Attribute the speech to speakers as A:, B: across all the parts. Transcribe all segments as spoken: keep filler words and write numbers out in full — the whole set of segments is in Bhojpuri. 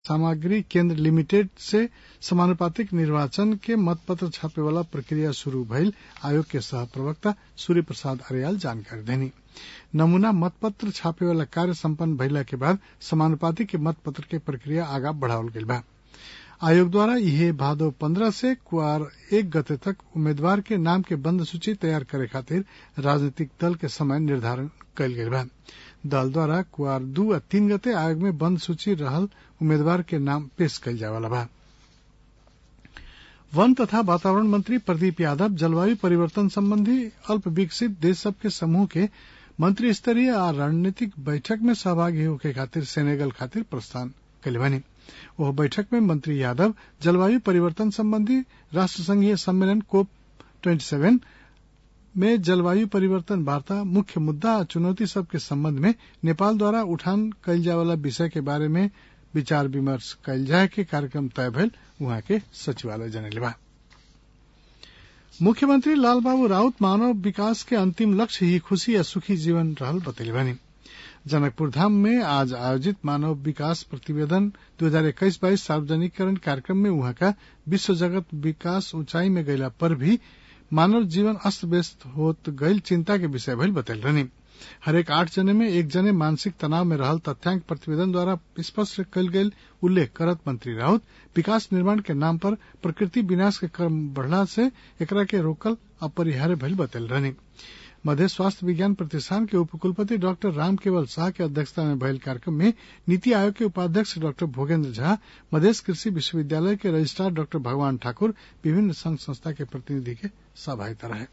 A: सामग्री केन्द्र लिमिटेड से समानुपातिक निर्वाचन के मतपत्र छापे वाला प्रक्रिया शुरू भइल आयोग के सह प्रवक्ता सूर्य प्रसाद अर्याल जानकारी देनी। नमूना मतपत्र छापे वाला कार्य सम्पन्न भइला के बाद समानुपातिक के मतपत्र के प्रक्रिया आगा बढ़ावल गइल बा। आयोग द्वारा यह भादो पंद्रह से कुआर एक गते तक उम्मीदवार के नाम के बंद सूची तैयार करे खातिर राजनीतिक दल के समय निर्धारण कइल गइल बा। दल द्वारा कुआर दू आ तीन गते आयोग में बंद सूची रहल उम्मीदवार के नाम पेश कइल जावला बा। वन तथा वातावरण मंत्री प्रदीप यादव जलवायु परिवर्तन संबंधी अल्प विकसित देश सब के समूह के मंत्री स्तरीय आ रणनीतिक बैठक में सहभागी होके खातिर सेनेगल खातिर प्रस्थान कइले बानी। वह बैठक में मंत्री यादव जलवायु परिवर्तन संबंधी राष्ट्र संघीय सम्मेलन कोप सत्ताईस में जलवायु परिवर्तन वार्ता मुख्य मुद्दा और चुनौती सब के संबंध में नेपाल द्वारा उठान कइल जावला विषय के बारे में विचार विमर्श कइल जाए के कार्यक्रम तय भइल उहाँ के सचिवालय जनैले बा। मुख्यमंत्री लालबाबू राउत मानव विकास के अंतिम लक्ष्य ही खुशी या सुखी जीवन रहल बतैले बानी। जनकपुर धाम में आज आयोजित मानव विकास प्रतिवेदन दो हजार इक्कीस बाईस सार्वजनिकरण कार्यक्रम में उहाँ का विश्व जगत विकास ऊंचाई में गईला पर भी मानव जीवन अस्त व्यस्त होत गईल चिंता के विषय भइल बतैल रहनी। हरेक आठ जने में एक जने मानसिक तनाव में रहल तथ्यांक प्रतिवेदन द्वारा स्पष्ट कल गईल उल्लेख करत मंत्री राउत विकास निर्माण के नाम पर प्रकृति विनाश के क्रम बढ़ला से एकरा के रोकल अपरिहार्य भइल बतैल रहनी। मध्य स्वास्थ्य विज्ञान प्रतिष्ठान के उपकुलपति डॉक्टर राम केवल शाह के अध्यक्षता में भइल कार्यक्रम में नीति आयोग के उपाध्यक्ष डॉक्टर भोगेन्द्र झा, मधेश कृषि विश्वविद्यालय के रजिस्ट्रार डॉक्टर भगवान ठाकुर, विभिन्न संघ संस्था के प्रतिनिधि के सहभागिता रहे।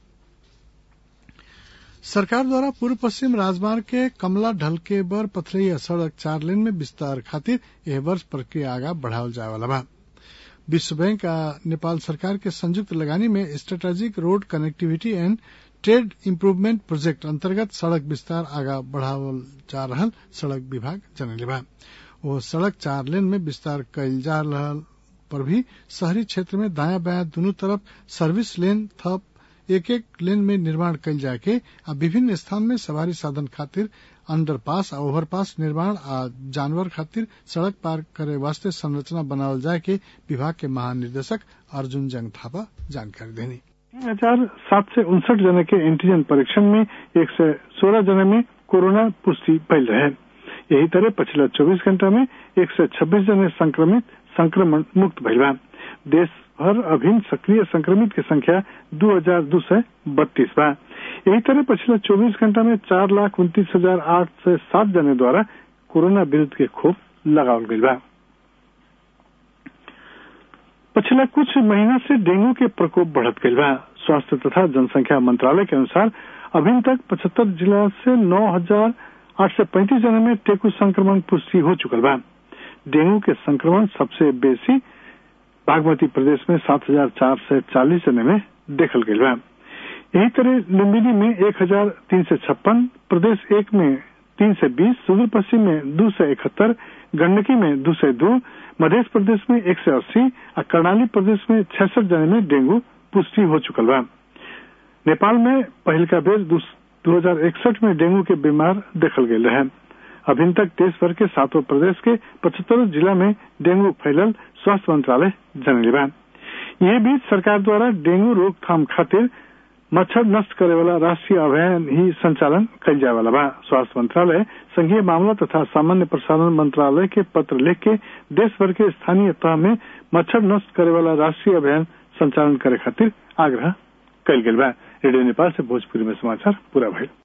A: सरकार द्वारा पूर्व पश्चिम राजमार्ग के कमला ढलकेबर पथरैया सड़क चार लेन में विस्तार खातिर एह वर्ष प्रक्रिया आगा बढ़ावल जाए वाला बा। विश्व बैंक आ नेपाल सरकार के संयुक्त लगानी में strategic road connectivity and trade improvement project अंतर्गत सड़क विस्तार आगा बढ़ावल जा रहल सड़क विभाग जनैले बा। वो सड़क चार लेन में विस्तार कइल जा रहल पर भी शहरी क्षेत्र में दायां बायां दोनों तरफ सर्विस लेन थप एक एक लेन में निर्माण कइल जाए के आ विभिन्न स्थान में सवारी साधन खातिर अंडरपास आ ओवरपास निर्माण आ जानवर खातिर सड़क पार करे वास्ते संरचना बनावल जाए के विभाग के महानिदेशक अर्जुन जंग थापा जानकारी देनी।
B: तीन हजार सात सौ उनसठ जने के एंटीजन परीक्षण में एक सौ सोलह जने में कोरोना पुष्टि भइल रहे। यही तरह पिछला चौबीस घंटा में एक सौ छब्बीस जने संक्रमित संक्रमण मुक्त भइल बा। देश भर अभिन्न सक्रिय संक्रमित की संख्या दो हजार दो सौ बत्तीस बा। यही तरह पिछला चौबीस घंटा में चार लाख उन्तीस हजार आठ सौ सात जने द्वारा कोरोना विरुद्ध के खोप लगावल गइल बा। पिछला कुछ महीना से डेंगू के प्रकोप बढ़त गइल बा। स्वास्थ्य तथा जनसंख्या मंत्रालय के अनुसार अभी तक पचहत्तर जिला से नौ हजार आठ सौ पैंतीस जने में टेकू संक्रमण पुष्टि हो चुकल बा। डेंगू के संक्रमण सबसे बेसी बागमती प्रदेश में सात हजार चार सौ चालीस जने में देखल गइल बा। यही तरह लुम्बिनी में एक हजार तीन सौ छप्पन, प्रदेश एक में तीन सौ बीस, सुदूर पश्चिम में दो सौ इकहत्तर, गंडकी में दो सौ दो, मध्य प्रदेश में एक सौ अस्सी और कर्णाली प्रदेश में छियासठ जने में डेंगू पुष्टि हो चुकल बा। नेपाल में पहल का बेर दो हजार इकसठ में डेंगू के बीमार देखल गए रहे। अभी तक देश भर के सातों प्रदेश के पचहत्तर जिला में डेंगू फैलल स्वास्थ्य मंत्रालय जनैले बा। यह बीच सरकार द्वारा डेंगू रोकथाम खातिर मच्छर नष्ट करे वाला राष्ट्रीय अभियान ही संचालन कइल जाए वाला बा। स्वास्थ्य मंत्रालय संघीय मामला तथा सामान्य प्रसारण मंत्रालय के पत्र लिख के देश भर के स्थानीय तह में मच्छर नष्ट करे वाला राष्ट्रीय अभियान संचालन करे खातिर आग्रह कइल गेल बा। रेडियो नेपाल से भोजपुरी में समाचार पूरा भइल।